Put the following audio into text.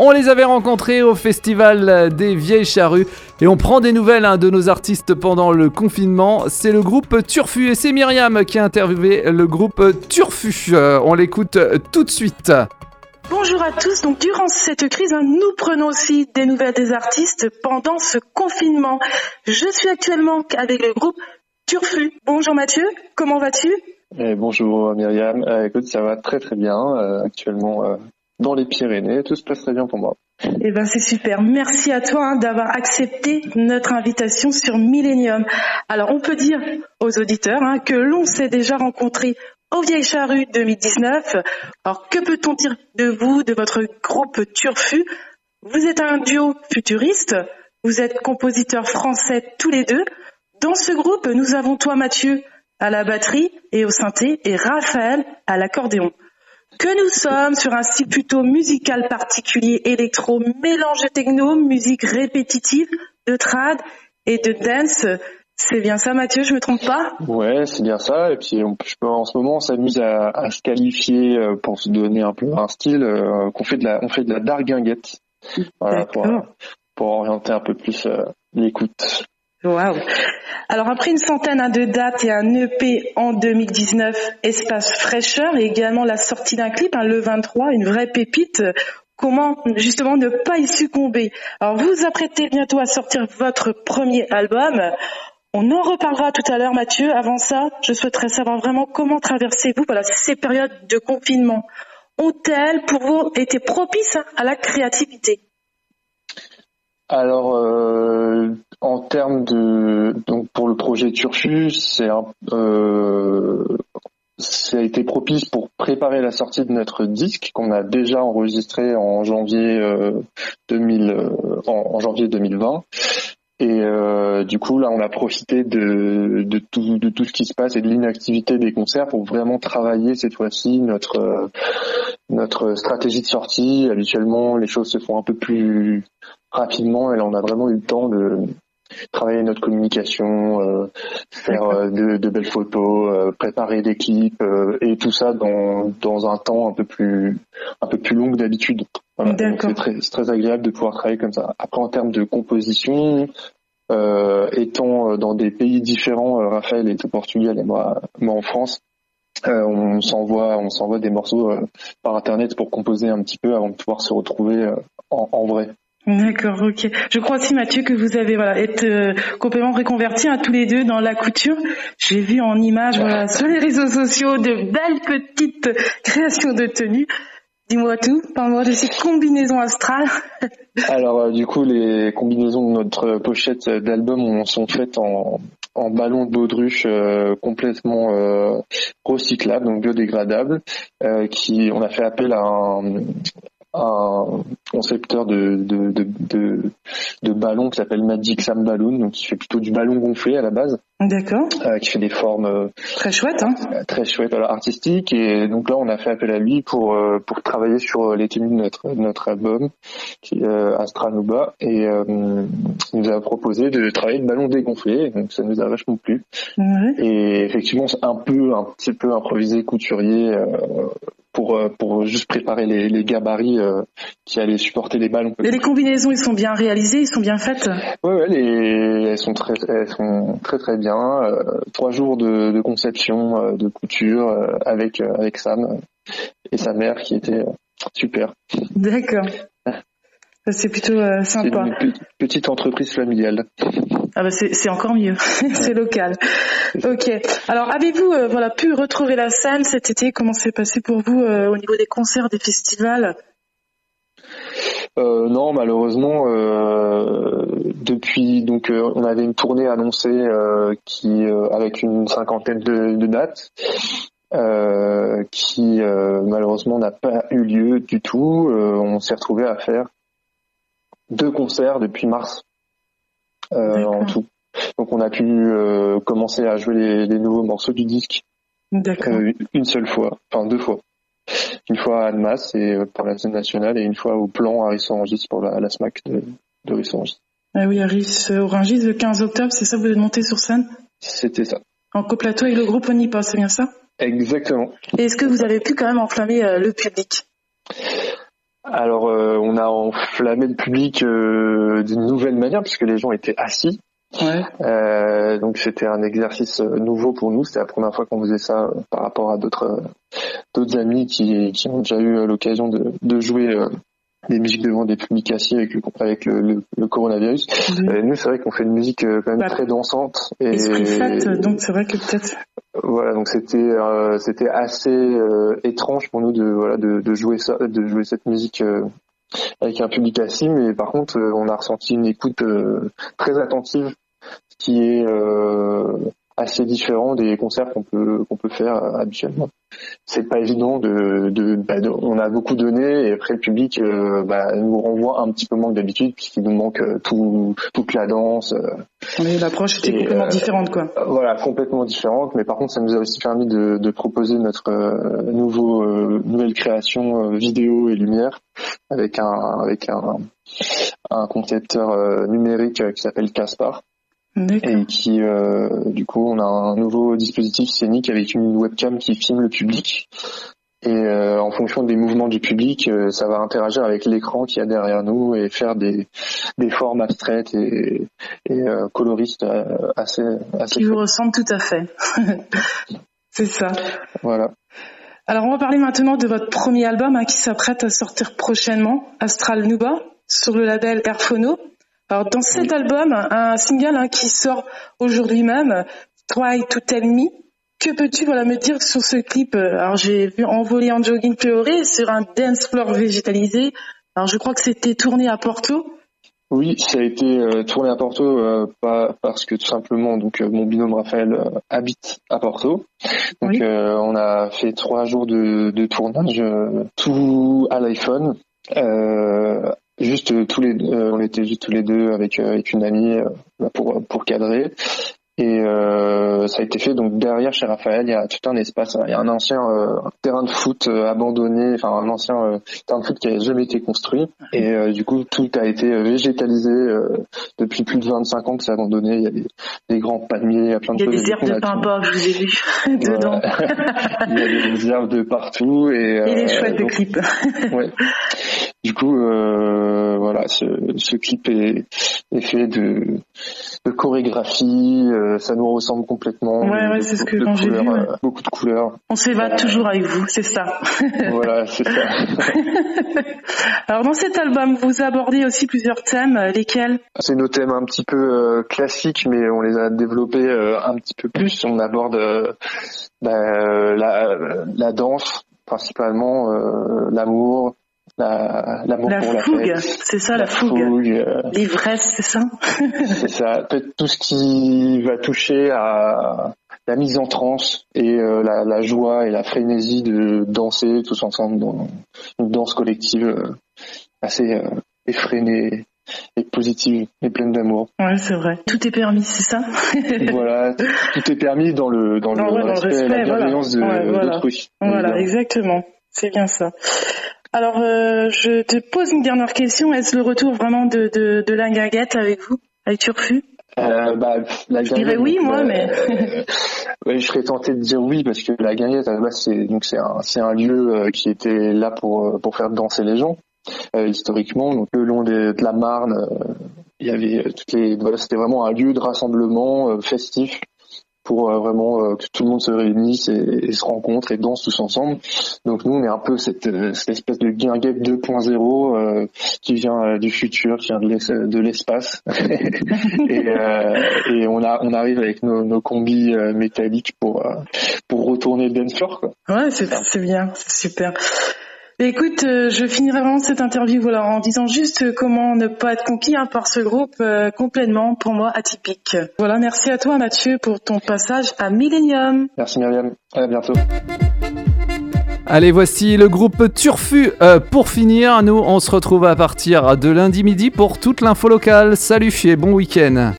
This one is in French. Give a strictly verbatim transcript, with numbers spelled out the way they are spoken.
On les avait rencontrés au Festival des Vieilles Charrues et on prend des nouvelles hein, de nos artistes pendant le confinement. C'est le groupe Turfu et c'est Myriam qui a interviewé le groupe Turfu. Euh, on l'écoute tout de suite. Bonjour à tous. Donc durant cette crise, hein, nous prenons aussi des nouvelles des artistes pendant ce confinement. Je suis actuellement avec le groupe Turfu. Bonjour Mathieu, comment vas-tu ? Eh, bonjour Myriam, euh, écoute, ça va très très bien, euh, actuellement euh, dans les Pyrénées, tout se passe très bien pour moi. Eh ben c'est super, merci à toi hein, d'avoir accepté notre invitation sur Millennium. Alors on peut dire aux auditeurs hein, que l'on s'est déjà rencontrés aux Vieilles Charrues deux mille dix-neuf. Alors que peut-on dire de vous, de votre groupe Turfu ? Vous êtes un duo futuriste, vous êtes compositeurs français tous les deux. Dans ce groupe, nous avons toi Mathieu à la batterie et au synthé et Raphaël à l'accordéon. Que nous sommes sur un style plutôt musical particulier, électro, mélange de techno, musique répétitive, de trad et de dance. C'est bien ça Mathieu, je me trompe pas ? Ouais, c'est bien ça. Et puis on, je peux, en ce moment, on s'amuse à, à se qualifier euh, pour se donner un peu un style euh, qu'on fait de la, on fait de la dark guinguette. Voilà, pour, pour orienter un peu plus euh, l'écoute. Waouh. Alors après une centaine de dates et un E P en deux mille dix-neuf, Espace Fraîcheur et également la sortie d'un clip, hein, le vingt-trois, une vraie pépite. Comment justement ne pas y succomber ? Alors vous vous apprêtez bientôt à sortir votre premier album. On en reparlera tout à l'heure Mathieu. Avant ça, je souhaiterais savoir vraiment comment traversez-vous voilà, ces périodes de confinement. Ont-elles pour vous été propices à la créativité ? Alors, euh, en termes de donc pour le projet Turfu, c'est un, euh, ça a été propice pour préparer la sortie de notre disque qu'on a déjà enregistré en janvier euh, deux mille euh, en, en janvier deux mille vingt. Et euh, du coup là, on a profité de de tout de tout ce qui se passe et de l'inactivité des concerts pour vraiment travailler cette fois-ci notre euh, notre stratégie de sortie. Habituellement, les choses se font un peu plus rapidement et là on a vraiment eu le temps de travailler notre communication, euh, faire euh, de, de belles photos, euh, préparer des clips euh, et tout ça dans dans un temps un peu plus un peu plus long que d'habitude. Voilà, donc c'est très c'est très agréable de pouvoir travailler comme ça. Après en termes de composition, euh, étant dans des pays différents, euh, Raphaël est au Portugal et moi moi en France. Euh, on s'envoie, on s'envoie des morceaux euh, par internet pour composer un petit peu avant de pouvoir se retrouver euh, en, en vrai. D'accord, ok. Je crois aussi Mathieu que vous avez voilà être euh, complètement reconvertis à tous les deux dans la couture. J'ai vu en images voilà sur les réseaux sociaux de belles petites créations de tenues. Dis-moi tout, parle-moi de ces combinaisons astrales. Alors euh, du coup les combinaisons de notre pochette d'album sont faites en en ballon de baudruche euh, complètement euh, recyclable, donc biodégradable, euh, qui on a fait appel à un, un concepteur de de de de, de ballon qui s'appelle Magic Sam Balloon, donc qui fait plutôt du ballon gonflé à la base. D'accord. Euh, qui fait des formes euh, très chouettes, hein. Très chouettes, alors artistiques. Et donc là, on a fait appel à lui pour euh, pour travailler sur les tenues de notre de notre album, qui euh, Astra Nuba, et euh, il nous a proposé de travailler le ballon dégonflé. Donc ça nous a vachement plu. Ouais. Et effectivement, c'est un peu un petit peu improvisé couturier. Euh, pour pour juste préparer les, les gabarits euh, qui allaient supporter les ballons. Et les combinaisons, ils sont bien réalisées, ils sont bien faites. Ouais, ouais, les, elles sont très, elles sont très très bien. Euh, trois jours de, de conception, euh, de couture euh, avec euh, avec Sam euh, et sa mère qui était euh, super. D'accord. C'est plutôt euh, sympa. C'est une petite entreprise familiale. Ah bah c'est, c'est encore mieux, c'est local. Ok. Alors avez-vous euh, voilà pu retrouver la scène cet été ? Comment c'est passé pour vous euh, au niveau des concerts, des festivals ? Euh, non, malheureusement, euh, depuis donc euh, on avait une tournée annoncée euh, qui euh, avec une cinquantaine de, de dates. Euh, qui euh, malheureusement n'a pas eu lieu du tout. Euh, on s'est retrouvé à faire deux concerts depuis mars euh, en tout. Donc on a pu euh, commencer à jouer les, les nouveaux morceaux du disque euh, une seule fois, enfin deux fois. Une fois à Annemasse et euh, pour la scène nationale et une fois au plan à Rissorangis pour la, la SMAC de, de Rissorangis. Ah oui, à Rissorangis le quinze octobre, c'est ça, vous êtes monté sur scène ? C'était ça. En coplateau avec le groupe Onipa, c'est bien ça ? Exactement. Et est-ce que vous avez pu quand même enflammer euh, le public ? Alors, euh, on a enflammé le public euh, d'une nouvelle manière puisque les gens étaient assis. Ouais. Euh, donc c'était un exercice nouveau pour nous. C'était la première fois qu'on faisait ça euh, par rapport à d'autres euh, d'autres amis qui qui ont déjà eu l'occasion de de jouer euh, des musiques devant des publics assis avec le avec le, le, le coronavirus. Mmh. Euh, nous c'est vrai qu'on fait une musique euh, quand même bah, très dansante et esprit fête, donc c'est vrai que peut-être. Voilà, donc c'était euh, c'était assez euh, étrange pour nous de voilà de, de jouer ça, de jouer cette musique. Euh, avec un public assis, mais par contre euh, on a ressenti une écoute euh, très attentive qui est euh, assez différent des concerts qu'on peut qu'on peut faire euh, habituellement. C'est pas évident de, de, bah, de on a beaucoup donné et après le public euh, bah, nous renvoie un petit peu moins que d'habitude puisqu'il nous manque euh, tout toute la danse. Euh, oui, l'approche était et, complètement euh, différente quoi. Voilà, complètement différente, mais par contre ça nous a aussi permis de, de proposer notre euh, nouveau euh, nouvelle création euh, vidéo et lumière avec un avec un un concepteur euh, numérique euh, qui s'appelle Caspar. D'accord. Et qui euh, du coup on a un nouveau dispositif scénique avec une webcam qui filme le public et euh, en fonction des mouvements du public euh, ça va interagir avec l'écran qu'il y a derrière nous et faire des des formes abstraites et, et euh, coloristes euh, assez assez qui vous ressemblent tout à fait. C'est ça. Voilà. Alors on va parler maintenant de votre premier album hein, qui s'apprête à sortir prochainement, Astral Nuba, sur le label Airphono. Alors dans cet album, un single hein, qui sort aujourd'hui même, Try to Tell Me, que peux-tu voilà me dire sur ce clip? Alors j'ai vu Envolé en jogging pleurer sur un dance floor végétalisé. Alors je crois que c'était tourné à Porto. Oui, ça a été euh, tourné à Porto, euh, pas parce que tout simplement donc euh, mon binôme Raphaël euh, habite à Porto. Donc oui. euh, on a fait trois jours de, de tournage, euh, tout à l'iPhone. Euh, Juste euh, tous les, euh, on était juste tous les deux avec euh, avec une amie euh, pour pour cadrer et euh, ça a été fait donc derrière chez Raphaël il y a tout un espace, il y a un ancien euh, terrain de foot euh, abandonné, enfin un ancien euh, terrain de foot qui a jamais été construit et euh, du coup tout a été végétalisé euh, depuis plus de vingt-cinq ans que c'est abandonné. Il y a des, des grands palmiers, il y a plein de choses. Il y a des herbes de pimpin, je vous ai vu dedans. Il y a des herbes de partout et il est euh, chouette donc, le clip. Ouais. Du coup, euh, voilà, ce, ce clip est, est fait de, de chorégraphie, euh, ça nous ressemble complètement. Ouais, ouais, de, c'est ce que de quand couleurs, j'ai vu. Ouais. Euh, beaucoup de couleurs. On s'évade euh, toujours avec vous, c'est ça. Voilà, c'est ça. Alors dans cet album, vous abordez aussi plusieurs thèmes, lesquels? C'est nos thèmes un petit peu euh, classiques, mais on les a développés euh, un petit peu plus. On aborde euh, bah, la, la danse, principalement euh, l'amour. La, l'amour la pour fougue, la fête, c'est ça la, la fougue, fougue euh, l'ivresse, c'est ça. C'est ça, peut-être tout ce qui va toucher à la mise en transe et euh, la, la joie et la frénésie de danser tous ensemble dans une danse collective euh, assez euh, effrénée et positive et pleine d'amour. Ouais, c'est vrai. Tout est permis, c'est ça. Voilà, tout est permis dans le dans le, ouais, respect, dans le respect, la bienveillance voilà. de, Ouais, voilà. d'autrui. Voilà, évidemment. Exactement. C'est bien ça. Alors, euh, je te pose une dernière question. Est-ce le retour vraiment de, de, de la guinguette avec vous, avec Turfu? Euh, bah, la je dirais oui, moi, euh, mais. ouais, je serais tenté de dire oui parce que la guinguette, à la base, c'est donc c'est un c'est un lieu euh, qui était là pour pour faire danser les gens euh, historiquement. Donc le long des, de la Marne, euh, il y avait toutes les. Voilà, c'était vraiment un lieu de rassemblement euh, festif. Pour euh, vraiment euh, que tout le monde se réunisse et, et se rencontre et danse tous ensemble. Donc nous on est un peu cette, cette espèce de guinguette deux point zéro euh, qui vient euh, du futur, qui vient de, l'es- de l'espace et, euh, et on a on arrive avec nos, nos combis euh, métalliques pour euh, pour retourner le dance floor quoi. Ouais, c'est c'est bien, c'est super. Écoute, euh, je finirai vraiment cette interview voilà, en disant juste comment ne pas être conquis hein, par ce groupe euh, complètement, pour moi, atypique. Voilà, merci à toi Mathieu pour ton passage à Millennium. Merci Myriam, à bientôt. Allez, voici le groupe Turfu. Euh, pour finir, nous, on se retrouve à partir de lundi midi pour toute l'info locale. Salut et bon week-end.